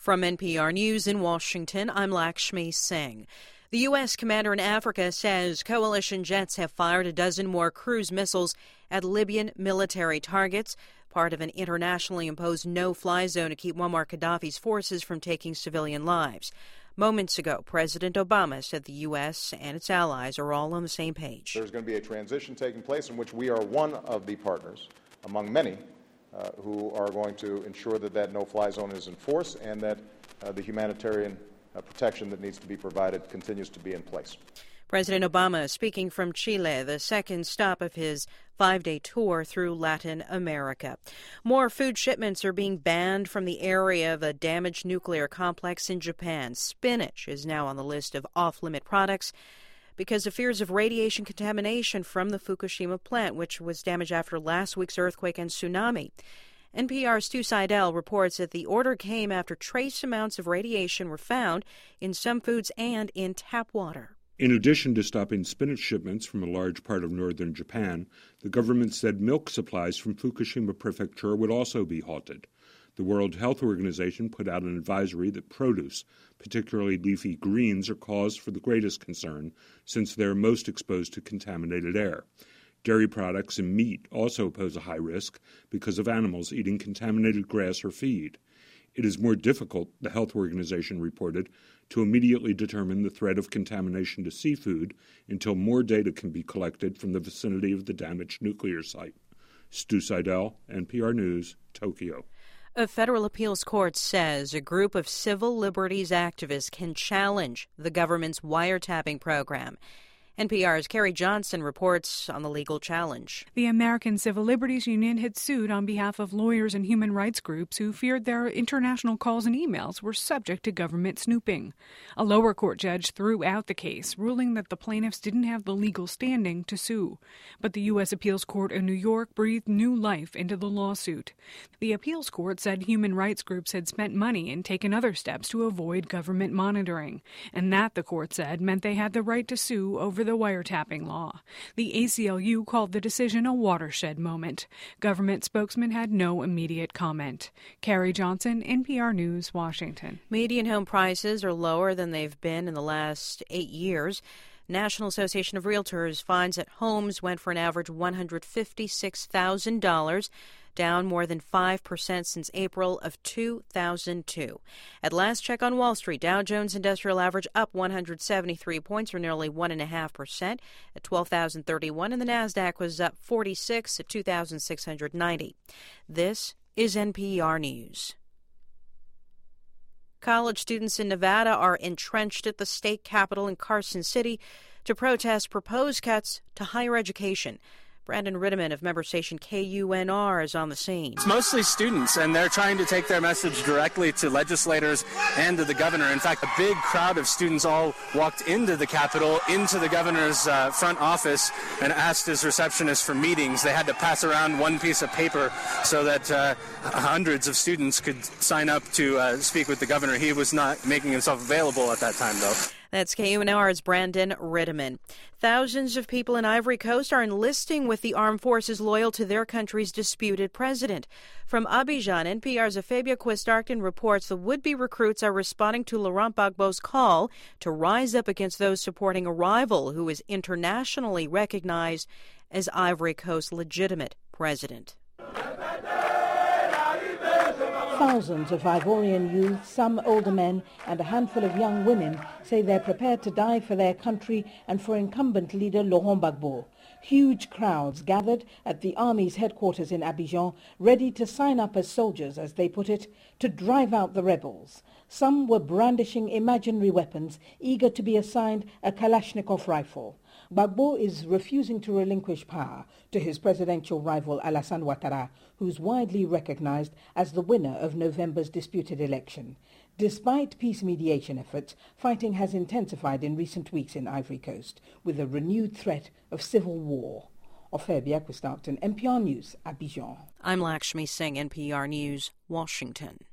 From NPR News in Washington, I'm Lakshmi Singh. The U.S. commander in Africa says coalition jets have fired a dozen more cruise missiles at Libyan military targets, part of an internationally imposed no-fly zone to keep Muammar Gaddafi's forces from taking civilian lives. Moments ago, President Obama said the U.S. and its allies are all on the same page. There's going to be a transition taking place in which we are one of the partners, among many, who are going to ensure that that no-fly zone is in force and that the humanitarian protection that needs to be provided continues to be in place. President Obama speaking from Chile, the second stop of his 5-day tour through Latin America. More food shipments are being banned from the area of a damaged nuclear complex in Japan. Spinach is now on the list of off-limit products because of fears of radiation contamination from the Fukushima plant, which was damaged after last week's earthquake and tsunami. NPR's Stu Seidel reports that the order came after trace amounts of radiation were found in some foods and in tap water. In addition to stopping spinach shipments from a large part of northern Japan, the government said milk supplies from Fukushima Prefecture would also be halted. The World Health Organization put out an advisory that produce, particularly leafy greens, are cause for the greatest concern since they are most exposed to contaminated air. Dairy products and meat also pose a high risk because of animals eating contaminated grass or feed. It is more difficult, the health organization reported, to immediately determine the threat of contamination to seafood until more data can be collected from the vicinity of the damaged nuclear site. Stu Seidel, NPR News, Tokyo. A federal appeals court says a group of civil liberties activists can challenge the government's wiretapping program. NPR's Carrie Johnson reports on the legal challenge. The American Civil Liberties Union had sued on behalf of lawyers and human rights groups who feared their international calls and emails were subject to government snooping. A lower court judge threw out the case, ruling that the plaintiffs didn't have the legal standing to sue. But the U.S. Appeals Court in New York breathed new life into the lawsuit. The appeals court said human rights groups had spent money and taken other steps to avoid government monitoring, and that, the court said, meant they had the right to sue over the wiretapping law. The ACLU called the decision a watershed moment. Government spokesman had no immediate comment. Carrie Johnson, NPR News, Washington. Median home prices are lower than they've been in the last 8 years. National Association of Realtors finds that homes went for an average $156,000, down more than 5% since April of 2002. At last check on Wall Street, Dow Jones Industrial Average up 173 points, or nearly 1.5%, at 12,031, and the Nasdaq was up 46 at 2,690. This is NPR News. College students in Nevada are entrenched at the state capitol in Carson City to protest proposed cuts to higher education. Brandon Ritteman of member station KUNR is on the scene. It's mostly students, and they're trying to take their message directly to legislators and to the governor. In fact, a big crowd of students all walked into the Capitol, into the governor's front office, and asked his receptionist for meetings. They had to pass around one piece of paper so that hundreds of students could sign up to speak with the governor. He was not making himself available at that time, though. That's KUNR's Brandon Ritteman. Thousands of people in Ivory Coast are enlisting with the armed forces loyal to their country's disputed president. From Abidjan, NPR's Afabia Quistarkton reports the would-be recruits are responding to Laurent Gbagbo's call to rise up against those supporting a rival who is internationally recognized as Ivory Coast's legitimate president. Thousands of Ivorian youth, some older men and a handful of young women say they're prepared to die for their country and for incumbent leader Laurent Gbagbo. Huge crowds gathered at the army's headquarters in Abidjan, ready to sign up as soldiers, as they put it, to drive out the rebels. Some were brandishing imaginary weapons, eager to be assigned a Kalashnikov rifle. Gbagbo is refusing to relinquish power to his presidential rival Alassane Ouattara, who's widely recognized as the winner of November's disputed election. Despite peace mediation efforts, fighting has intensified in recent weeks in Ivory Coast, with a renewed threat of civil war. Afabia Quistarkton, NPR News, Abidjan. I'm Lakshmi Singh, NPR News, Washington.